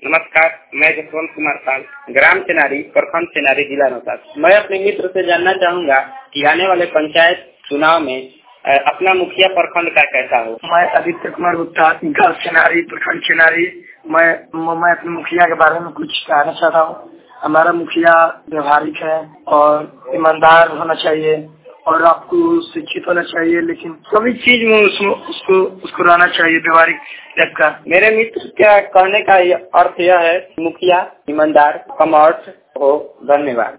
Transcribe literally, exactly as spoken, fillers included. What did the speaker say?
नमस्कार, मैं जसवंत कुमार पाल, ग्राम चेनारी, प्रखंड चेनारी, जिला रोहतास। मैं अपने मित्र से जानना चाहूँगा कि आने वाले पंचायत चुनाव में अपना मुखिया प्रखंड का कैसा हो। मैं आदित्य कुमार गुप्ता, गाँव चेनारी, प्रखंड चेनारी। मैं मैं अपने मुखिया के बारे में कुछ कहना चाहता हूँ। हमारा मुखिया व्यवहारिक है और ईमानदार होना चाहिए और आपको शिक्षित होना चाहिए, लेकिन सभी चीज में उसको उसको उसको रहना चाहिए व्यवहारिक टाइप का। मेरे मित्र क्या कहने का अर्थ यह है, मुखिया ईमानदार, कमर्थ हो। धन्यवाद।